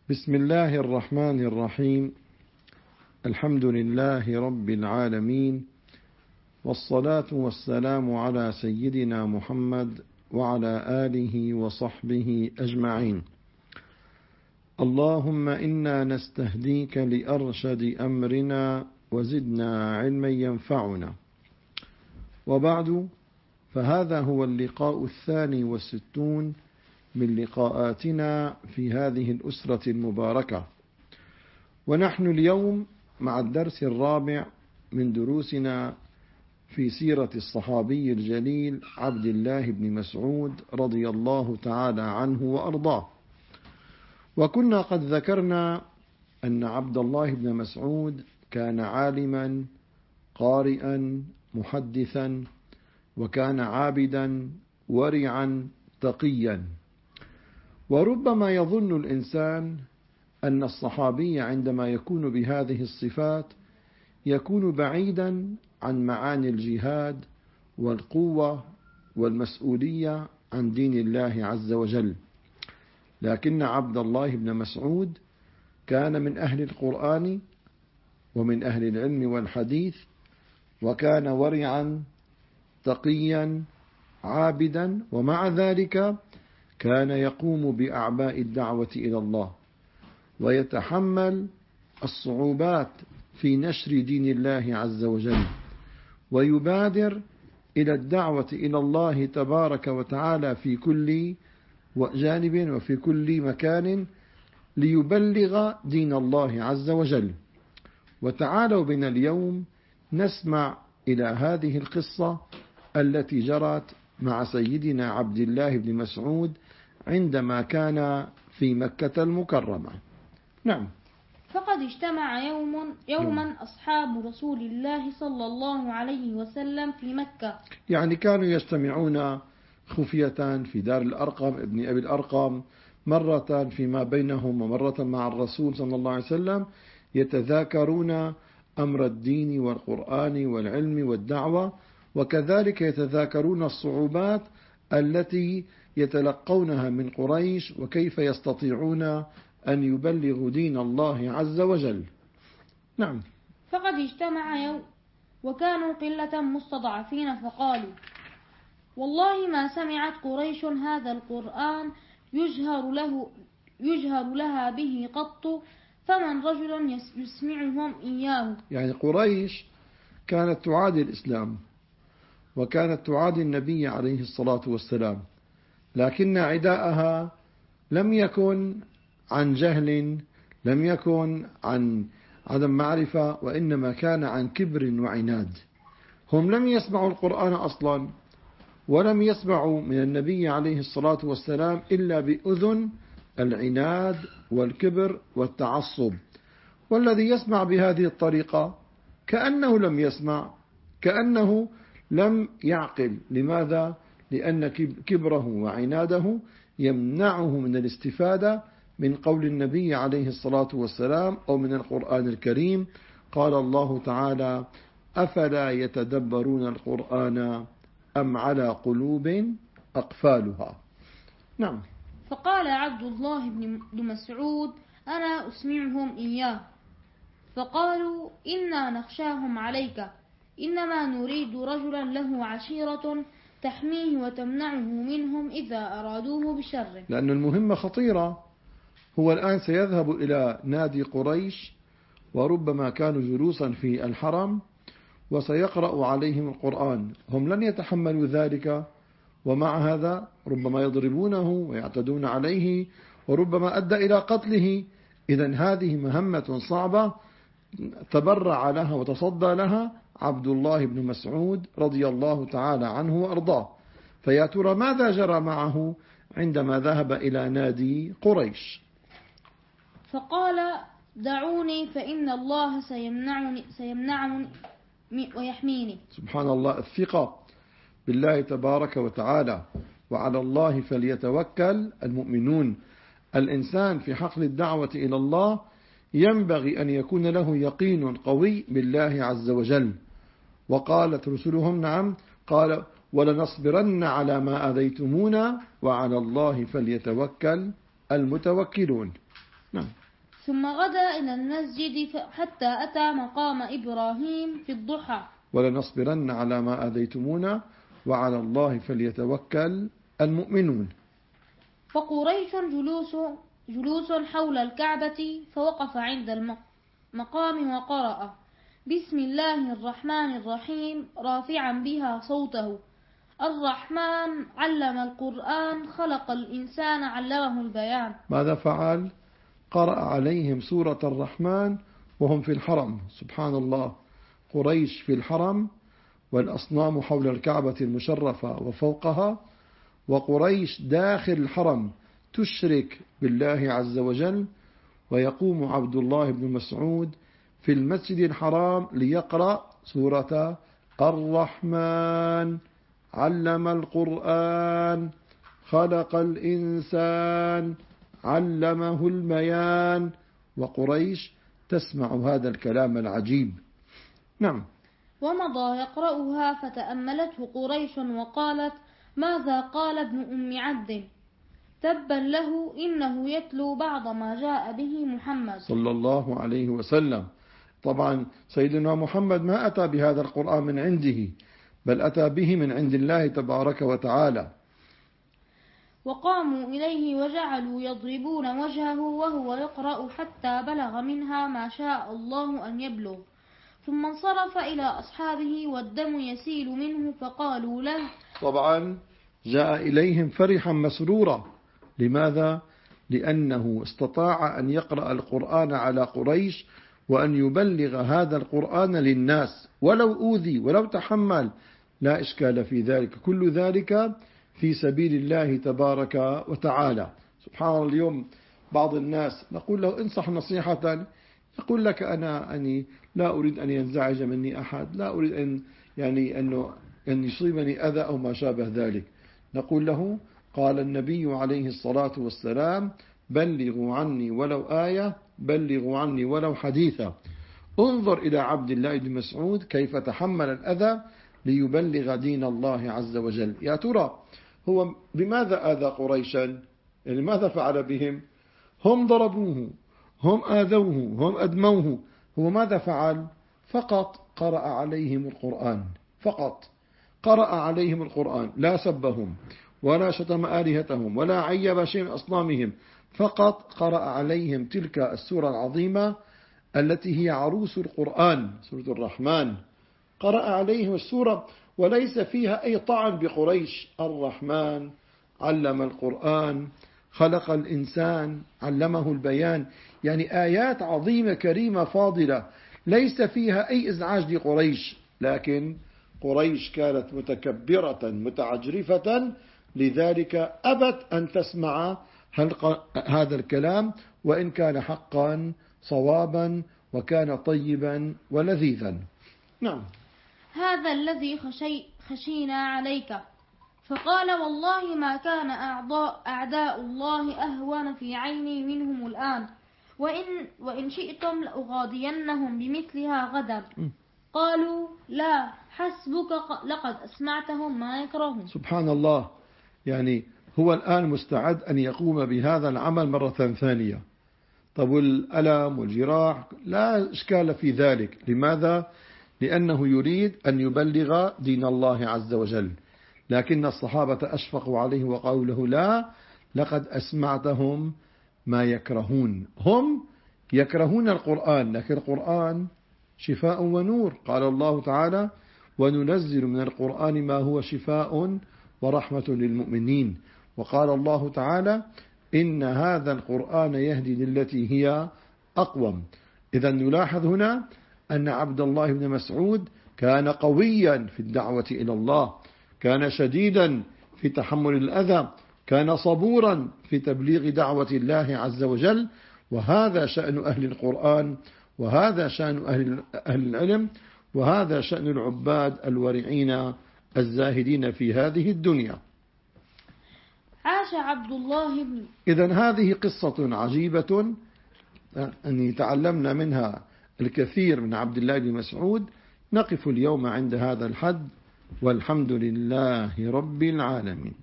بسم الله الرحمن الرحيم. الحمد لله رب العالمين، والصلاة والسلام على سيدنا محمد وعلى آله وصحبه أجمعين. اللهم إنا نستهديك لأرشد أمرنا وزدنا علما ينفعنا. وبعد، فهذا هو اللقاء 62 من لقاءاتنا في هذه الأسرة المباركة، ونحن اليوم مع الدرس الرابع من دروسنا في سيرة الصحابي الجليل عبد الله بن مسعود رضي الله تعالى عنه وأرضاه. وكنا قد ذكرنا أن عبد الله بن مسعود كان عالما قارئا محدثا، وكان عابدا ورعا تقيا. وربما يظن الإنسان أن الصحابي عندما يكون بهذه الصفات يكون بعيدا عن معاني الجهاد والقوة والمسؤولية عن دين الله عز وجل، لكن عبد الله بن مسعود كان من أهل القرآن ومن أهل العلم والحديث، وكان ورعا تقيا عابدا، ومع ذلك كان يقوم بأعباء الدعوة إلى الله، ويتحمل الصعوبات في نشر دين الله عز وجل، ويبادر إلى الدعوة إلى الله تبارك وتعالى في كل جانب وفي كل مكان ليبلغ دين الله عز وجل. وتعالوا بنا اليوم نسمع إلى هذه القصة التي جرت مع سيدنا عبد الله بن مسعود عندما كان في مكة المكرمة. نعم. فقد اجتمع يوما أصحاب رسول الله صلى الله عليه وسلم في مكة. يعني كانوا يجتمعون خفية في دار الأرقم ابن أبي الأرقم، مرة فيما بينهم ومرة مع الرسول صلى الله عليه وسلم، يتذاكرون أمر الدين والقرآن والعلم والدعوة، وكذلك يتذاكرون الصعوبات التي يتلقونها من قريش، وكيف يستطيعون أن يبلغوا دين الله عز وجل. نعم. فقد اجتمع وكانوا قلة مستضعفين، فقالوا: والله ما سمعت قريش هذا القرآن يجهر لها به قط، فمن رجل يسمعهم إياه. يعني قريش كانت تعادي الإسلام، وكانت تعادي النبي عليه الصلاة والسلام، لكن عداءها لم يكن عن جهل، لم يكن عن عدم معرفة، وإنما كان عن كبر وعناد. هم لم يسمعوا القرآن أصلا، ولم يسمعوا من النبي عليه الصلاة والسلام إلا بأذن العناد والكبر والتعصب. والذي يسمع بهذه الطريقة كأنه لم يسمع، كأنه لم يعقل. لماذا؟ لأن كبره وعناده يمنعه من الاستفادة من قول النبي عليه الصلاة والسلام أو من القرآن الكريم. قال الله تعالى: أفلا يتدبرون القرآن أم على قلوب أقفالها. نعم. فقال عبد الله بن مسعود: أنا أسمعهم إياه. فقالوا: إنا نخشاهم عليك، إنما نريد رجلا له عشيرة تحميه وتمنعه منهم إذا أرادوه بشر. لأن المهمة خطيرة. هو الآن سيذهب إلى نادي قريش، وربما كانوا جلوسا في الحرم، وسيقرأ عليهم القرآن. هم لن يتحملوا ذلك، ومع هذا ربما يضربونه ويعتدون عليه، وربما أدى إلى قتله. إذن هذه مهمة صعبة تبرع لها وتصدى لها عبد الله بن مسعود رضي الله تعالى عنه وأرضاه. فيا ترى ماذا جرى معه عندما ذهب إلى نادي قريش؟ فقال: دعوني فإن الله سيمنعني ويحميني. سبحان الله، الثقة بالله تبارك وتعالى، وعلى الله فليتوكل المؤمنون. الإنسان في حقل الدعوة إلى الله ينبغي أن يكون له يقين قوي بالله عز وجل. وقالت رسلهم: نعم، قال: ولنصبرن على ما أذيتمونا وعلى الله فليتوكل المتوكلون. نعم. ثم غدا إلى المسجد حتى أتى مقام إبراهيم في الضحى. ولنصبرن على ما آذيتمونا وعلى الله فليتوكل المؤمنون. فقريش جلوس حول الكعبة، فوقف عند المقام وقرأ: بسم الله الرحمن الرحيم، رافعا بها صوته: الرحمن علم القرآن، خلق الإنسان علمه البيان. ماذا فعل؟ قرأ عليهم سورة الرحمن وهم في الحرم. سبحان الله، قريش في الحرم والأصنام حول الكعبة المشرفة وفوقها، وقريش داخل الحرم تشرك بالله عز وجل، ويقوم عبد الله بن مسعود في المسجد الحرام ليقرأ سورة الرحمن علم القرآن خلق الإنسان علمه البيان، وقريش تسمع هذا الكلام العجيب. نعم. ومضى يقرأها فتأملته قريش وقالت: ماذا قال ابن أم عبد؟ تبا له، إنه يتلو بعض ما جاء به محمد صلى الله عليه وسلم. طبعا سيدنا محمد ما أتى بهذا القرآن من عنده، بل أتى به من عند الله تبارك وتعالى. وقاموا إليه وجعلوا يضربون وجهه وهو يقرأ حتى بلغ منها ما شاء الله أن يبلغ، ثم انصرف إلى أصحابه والدم يسيل منه، فقالوا له. طبعا جاء إليهم فرحا مسرورا. لماذا؟ لأنه استطاع أن يقرأ القرآن على قريش وأن يبلغ هذا القرآن للناس، ولو أوذي ولو تحمل لا إشكال في ذلك، كل ذلك في سبيل الله تبارك وتعالى. سبحان الله، اليوم بعض الناس نقول له انصح نصيحة، يقول لك أنا لا أريد أن ينزعج مني أحد، لا أريد أن يصيبني أذى أو ما شابه ذلك. نقول له: قال النبي عليه الصلاة والسلام: بلغوا عني ولو آية، بلغوا عني ولو حديثا. انظر إلى عبد الله بن مسعود كيف تحمل الأذى ليبلغ دين الله عز وجل. يا ترى هو بماذا آذى قريشا؟ يعني ماذا فعل بهم؟ هم ضربوه، هم آذوه، هم أدموه، هو ماذا فعل؟ فقط قرأ عليهم القرآن، فقط قرأ عليهم القرآن، لا سبهم ولا شتم آلهتهم ولا عيب شيء من أصنامهم، فقط قرأ عليهم تلك السورة العظيمة التي هي عروس القرآن، سورة الرحمن. قرأ عليهم السورة وليس فيها أي طعن بقريش. الرحمن علم القرآن خلق الإنسان علمه البيان، يعني آيات عظيمة كريمة فاضلة ليس فيها أي إزعاج لقريش، لكن قريش كانت متكبرة متعجرفة، لذلك أبت أن تسمع هذا الكلام، وإن كان حقا صوابا وكان طيبا ولذيذا. نعم. هذا الذي خشينا عليك. فقال: والله ما كان أعداء الله أهون في عيني منهم الآن، وإن شئتم لأغادينهم بمثلها غدا. قالوا: لا حسبك، لقد أسمعتهم ما يكرهون. سبحان الله، يعني هو الآن مستعد أن يقوم بهذا العمل مرة ثانية. طب والألم والجراح لا إشكال في ذلك. لماذا؟ لأنه يريد أن يبلغ دين الله عز وجل، لكن الصحابة أشفقوا عليه وقالوا له: لا، لقد أسمعتهم ما يكرهون. هم يكرهون القرآن، لكن القرآن شفاء ونور. قال الله تعالى: وننزل من القرآن ما هو شفاء ورحمة للمؤمنين. وقال الله تعالى: إن هذا القرآن يهدي للتي هي أقوم. إذا نلاحظ هنا أن عبد الله بن مسعود كان قويا في الدعوة إلى الله، كان شديدا في تحمل الأذى، كان صبورا في تبليغ دعوة الله عز وجل. وهذا شأن أهل القرآن، وهذا شأن أهل العلم، وهذا شأن العباد الورعين الزاهدين في هذه الدنيا. عاش عبد الله بن. إذن هذه قصة عجيبة أن تعلمنا منها الكثير من عبد الله بن مسعود. نقف اليوم عند هذا الحد، والحمد لله رب العالمين.